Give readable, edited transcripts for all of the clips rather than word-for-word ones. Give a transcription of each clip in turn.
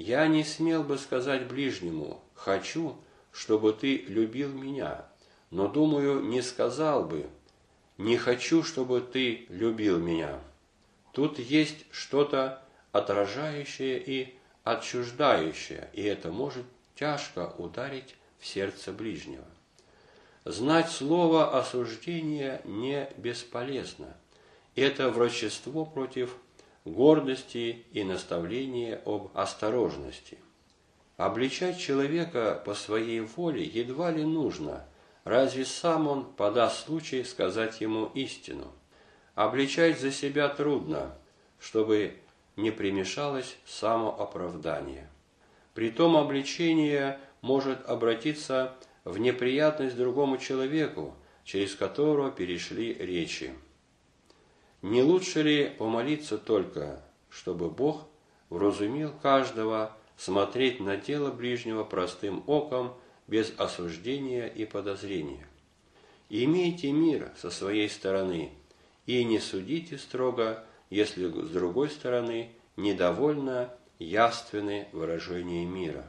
Я не смел бы сказать ближнему: «Хочу, чтобы ты любил меня», но, думаю, не сказал бы: «Не хочу, чтобы ты любил меня». Тут есть что-то отражающее и отчуждающее, и это может тяжко ударить в сердце ближнего. Знать слово осуждения не бесполезно. Это врачество против гордости и наставление об осторожности. Обличать человека по своей воле едва ли нужно, разве сам он подаст случай сказать ему истину. Обличать за себя трудно, чтобы не примешалось самооправдание. Притом обличение может обратиться в неприятность другому человеку, через которого перешли речи. Не лучше ли помолиться только, чтобы Бог вразумил каждого смотреть на дело ближнего простым оком, без осуждения и подозрения? Имейте мир со своей стороны и не судите строго, если с другой стороны недовольно явственны выражения мира.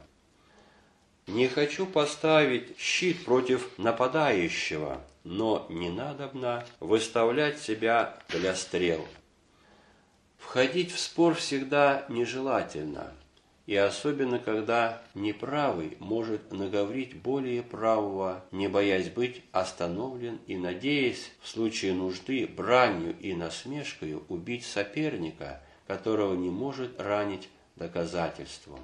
Не хочу поставить щит против нападающего, но не надобно выставлять себя для стрел. Входить в спор всегда нежелательно, и особенно когда неправый может наговорить более правого, не боясь быть остановлен и надеясь в случае нужды бранью и насмешкою убить соперника, которого не может ранить доказательством.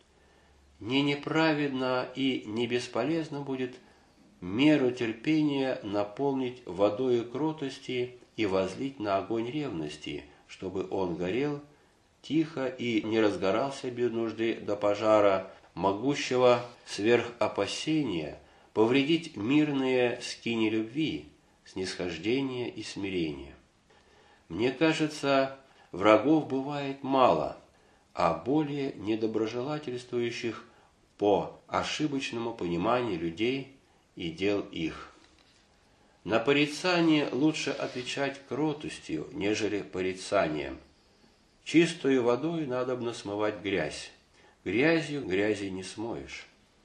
Не неправедно и не бесполезно будет меру терпения наполнить водою кротости и возлить на огонь ревности, чтобы он горел тихо и не разгорался без нужды до пожара, могущего сверх опасения повредить мирные скини любви, снисхождения и смирения. Мне кажется, врагов бывает мало, а более недоброжелательствующих по ошибочному пониманию людей и дел их. На порицание лучше отвечать кротостью, нежели порицанием. Чистою водой надобно смывать грязь. Грязью грязи не смоешь.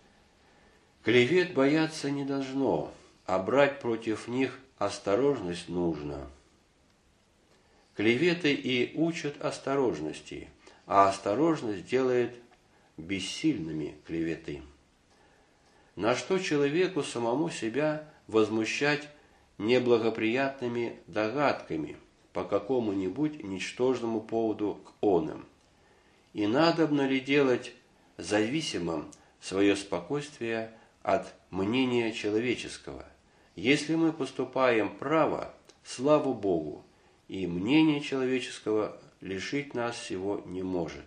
Клевет бояться не должно, а брать против них осторожность нужно. Клеветы и учат осторожности, а осторожность делает бессильными клеветы. На что человеку самому себя возмущать неблагоприятными догадками по какому-нибудь ничтожному поводу к оным? И надобно ли делать зависимым свое спокойствие от мнения человеческого? Если мы поступаем право, слава Богу, и мнение человеческого лишить нас всего не может.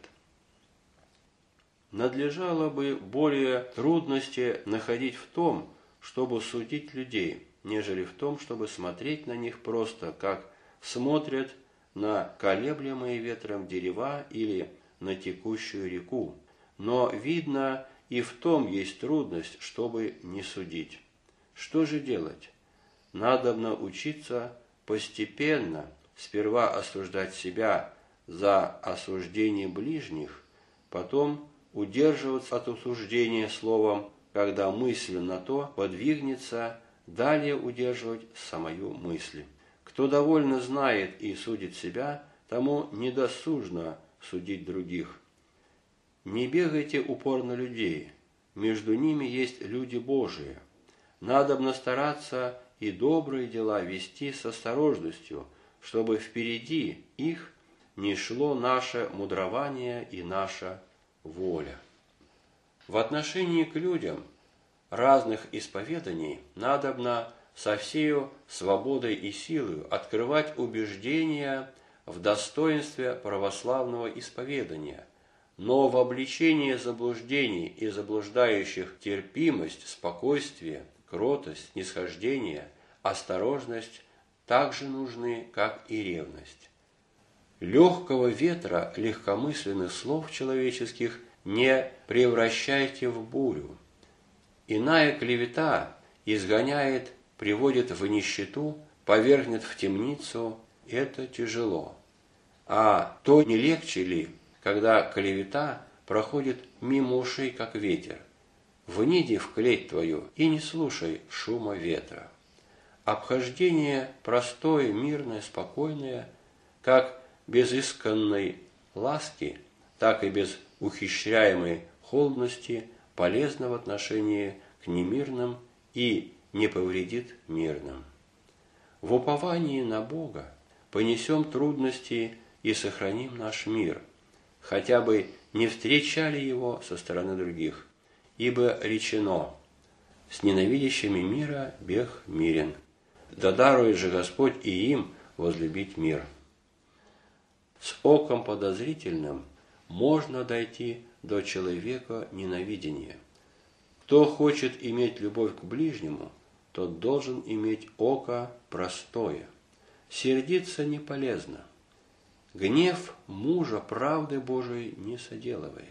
Надлежало бы более трудности находить в том, чтобы судить людей, нежели в том, чтобы смотреть на них просто, как смотрят на колеблемые ветром дерева или на текущую реку. Но, видно, и в том есть трудность, чтобы не судить. Что же делать? Надобно учиться постепенно, сперва осуждать себя за осуждение ближних, потом удерживаться от осуждения словом, когда мысль на то подвигнется, далее удерживать самую мысль. Кто довольно знает и судит себя, тому недосужно судить других. Не бегайте упорно людей, между ними есть люди Божии. Надобно стараться и добрые дела вести с осторожностью, чтобы впереди их не шло наше мудрование и наша воля. В отношении к людям разных исповеданий надобно со всею свободой и силой открывать убеждения в достоинстве православного исповедания, но в обличении заблуждений и заблуждающих терпимость, спокойствие, кротость, снисхождение, осторожность также нужны, как и ревность. Легкого ветра легкомысленных слов человеческих не превращайте в бурю. Иная клевета изгоняет, приводит в нищету, повергнет в темницу, это тяжело. А то не легче ли, когда клевета проходит мимо ушей, как ветер. Вниди в клеть твою и не слушай шума ветра. Обхождение простое, мирное, спокойное, как без исконной ласки, так и без ухищряемой холодности полезно в отношении к немирным и не повредит мирным. В уповании на Бога понесем трудности и сохраним наш мир, хотя бы не встречали его со стороны других, ибо речено: «С ненавидящими мира бег мирен, да дарует же Господь и им возлюбить мир». С оком подозрительным можно дойти до человека ненавидения. Кто хочет иметь любовь к ближнему, тот должен иметь око простое. Сердиться не полезно. Гнев мужа правды Божией не соделывает.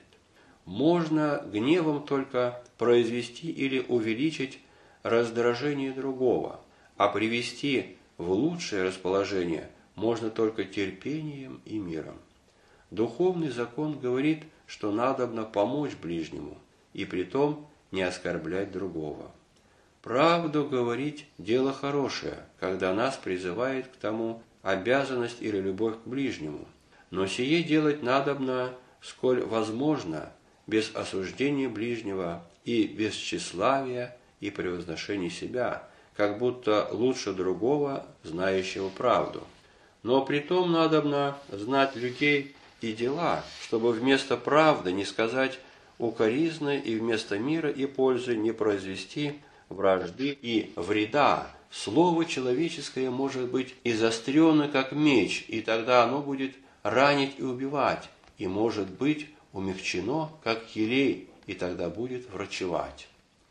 Можно гневом только произвести или увеличить раздражение другого, а привести в лучшее расположение можно только терпением и миром. Духовный закон говорит, что надобно помочь ближнему, и притом не оскорблять другого. Правду говорить – дело хорошее, когда нас призывает к тому обязанность или любовь к ближнему, но сие делать надобно, сколь возможно, без осуждения ближнего и без тщеславия и превозношения себя, как будто лучше другого, знающего правду. Но притом надобно знать людей и дела, чтобы вместо правды не сказать укоризны и вместо мира и пользы не произвести вражды и вреда. Слово человеческое может быть изострено, как меч, и тогда оно будет ранить и убивать, и может быть умягчено, как елей, и тогда будет врачевать.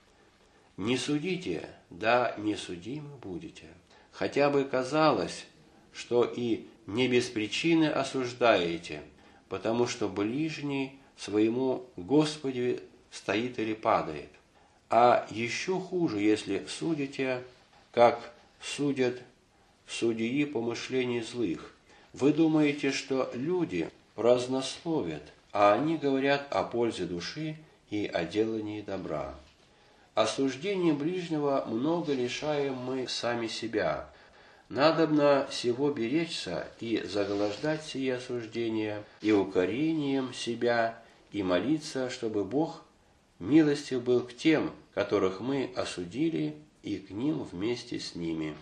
Не судите, да не судимы будете. Хотя бы казалось, что и не без причины осуждаете, потому что ближний своему Господи стоит или падает. А еще хуже, если судите, как судят судьи помышлений злых. Вы думаете, что люди празднословят, а они говорят о пользе души и о делании добра. Осуждение ближнего много лишаем мы сами себя. Надобно сего беречься и заграждать сие осуждения и укорением себя, и молиться, чтобы Бог милостив был к тем, которых мы осудили, и к ним вместе с ними.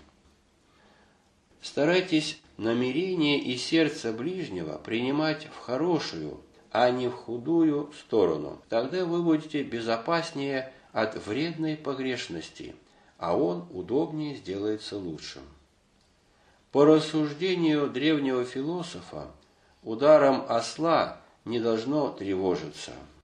Старайтесь намерение и сердце ближнего принимать в хорошую, а не в худую сторону. Тогда вы будете безопаснее от вредной погрешности, а он удобнее сделается лучшим. По рассуждению древнего философа, ударом осла не должно тревожиться.